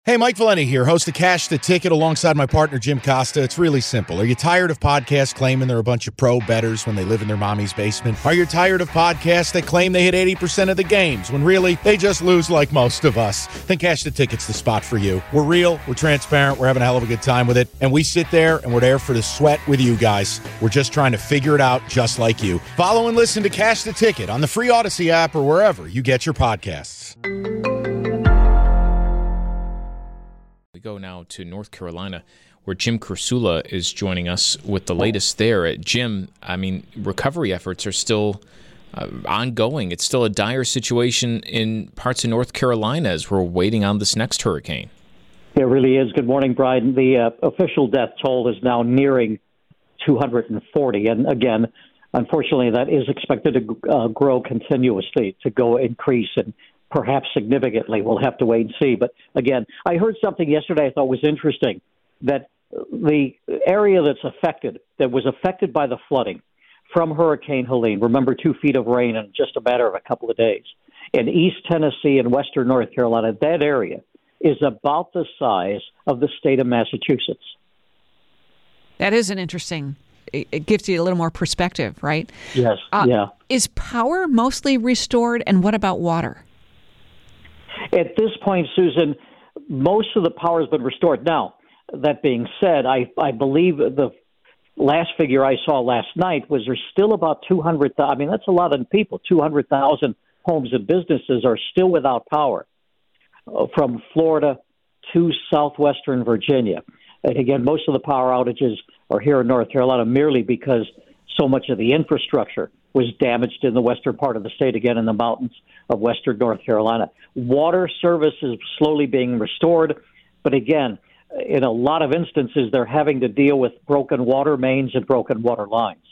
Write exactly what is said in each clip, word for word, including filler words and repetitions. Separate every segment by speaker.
Speaker 1: Hey, Mike Valenti here, host of Cash the Ticket alongside my partner, Jim Costa. It's really simple. Are you tired of podcasts claiming they're a bunch of pro bettors when they live in their mommy's basement? Are you tired of podcasts that claim they hit eighty percent of the games when really they just lose like most of us? Then Cash the Ticket's the spot for you. We're real, we're transparent, we're having a hell of a good time with it, and we sit there and we're there for the sweat with you guys. We're just trying to figure it out just like you. Follow and listen to Cash the Ticket on the free Odyssey app or wherever you get your podcasts.
Speaker 2: We go now to North Carolina, where Jim Krasula is joining us with the latest there. Jim, I mean, recovery efforts are still uh, ongoing. It's still a dire situation in parts of North Carolina as we're waiting on this next hurricane.
Speaker 3: It really is. Good morning, Brian. The uh, official death toll is now nearing two hundred forty. And again, unfortunately, that is expected to uh, grow continuously, to go increase and perhaps significantly. We'll have to wait and see. But again, I heard something yesterday I thought was interesting, that the area that's affected, that was affected by the flooding from Hurricane Helene, remember two feet of rain in just a matter of a couple of days, in East Tennessee and western North Carolina, that area is about the size of the state of Massachusetts.
Speaker 4: That is an interesting, it gives you a little more perspective, right?
Speaker 3: Yes,
Speaker 4: uh,
Speaker 3: yeah.
Speaker 4: Is power mostly restored, and what about water?
Speaker 3: At this point, Susan, most of the power has been restored. Now, that being said, I, I believe the last figure I saw last night was there's still about two hundred thousand. I mean, that's a lot of people. two hundred thousand homes and businesses are still without power uh, from Florida to southwestern Virginia. And again, most of the power outages are here in North Carolina merely because so much of the infrastructure was damaged in the western part of the state, again, in the mountains of western North Carolina. Water service is slowly being restored, but again, in a lot of instances, they're having to deal with broken water mains and broken water lines.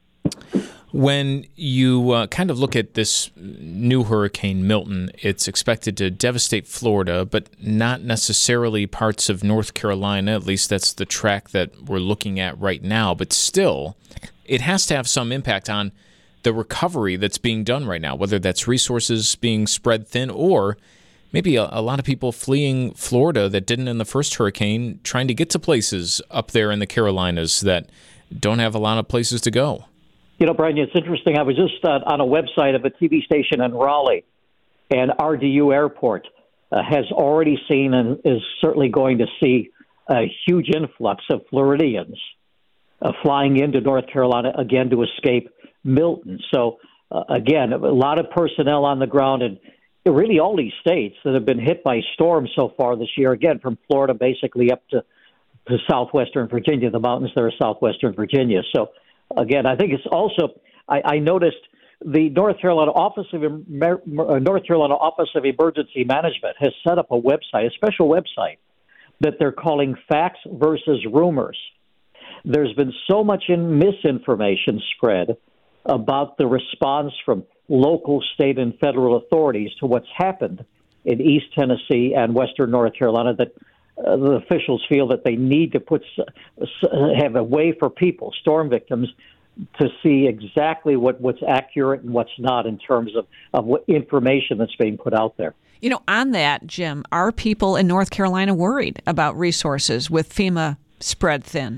Speaker 2: When you uh, kind of look at this new hurricane, Milton, it's expected to devastate Florida, but not necessarily parts of North Carolina. At least that's the track that we're looking at right now. But still, it has to have some impact on the recovery that's being done right now, whether that's resources being spread thin or maybe a, a lot of people fleeing Florida that didn't in the first hurricane, trying to get to places up there in the Carolinas that don't have a lot of places to go.
Speaker 3: You know, Brian, it's interesting. I was just uh, on a website of a T V station in Raleigh, and R D U Airport uh, has already seen and is certainly going to see a huge influx of Floridians uh, flying into North Carolina again to escape Milton. So, uh, again, a lot of personnel on the ground, and really all these states that have been hit by storms so far this year, again, from Florida basically up to, to southwestern Virginia, the mountains there are southwestern Virginia. So, again, I think it's also, I, I noticed the North Carolina Office of Emer- North Carolina Office of Emergency Management has set up a website, a special website that they're calling Facts versus Rumors. There's been so much in misinformation spread about the response from local, state, and federal authorities to what's happened in East Tennessee and western North Carolina that uh, the officials feel that they need to put have a way for people, storm victims, to see exactly what, what's accurate and what's not in terms of, of what information that's being put out there.
Speaker 4: You know, on that, Jim, are people in North Carolina worried about resources with FEMA spread thin?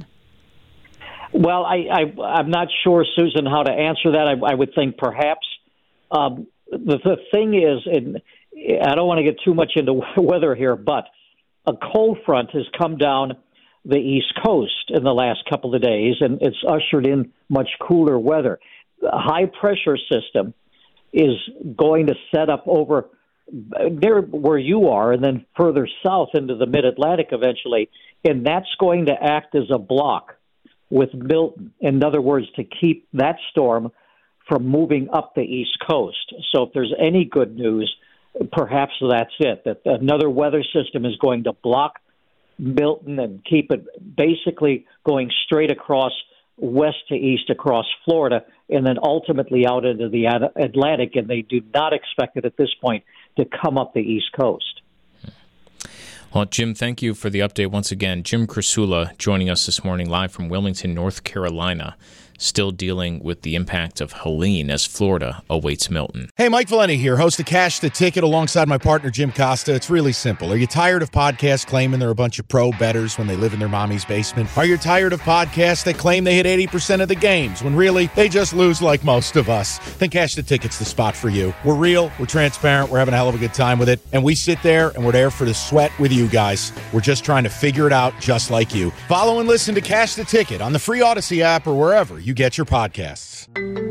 Speaker 3: Well, I, I, I'm not sure, Susan, how to answer that. I, I would think perhaps. Um, the, the thing is, and I don't want to get too much into weather here, but a cold front has come down the East Coast in the last couple of days, and it's ushered in much cooler weather. The high-pressure system is going to set up over near where you are and then further south into the mid-Atlantic eventually, and that's going to act as a block with Milton. In other words, to keep that storm from moving up the East Coast. So if there's any good news, perhaps that's it, that another weather system is going to block Milton and keep it basically going straight across west to east across Florida and then ultimately out into the Atlantic, and they do not expect it at this point to come up the East Coast.
Speaker 2: Well, Jim, thank you for the update once again. Jim Krasula joining us this morning live from Wilmington, North Carolina. still dealing with the impact of Helene as Florida awaits Milton.
Speaker 1: Hey, Mike Valenti here, host of Cash the Ticket alongside my partner Jim Costa. It's really simple. Are you tired of podcasts claiming they're a bunch of pro bettors when they live in their mommy's basement? Are you tired of podcasts that claim they hit eighty percent of the games when really they just lose like most of us? Then Cash the Ticket's the spot for you. We're real, we're transparent, we're having a hell of a good time with it, and we sit there and we're there for the sweat with you guys. We're just trying to figure it out just like you. Follow and listen to Cash the Ticket on the free Odyssey app or wherever you get your podcasts.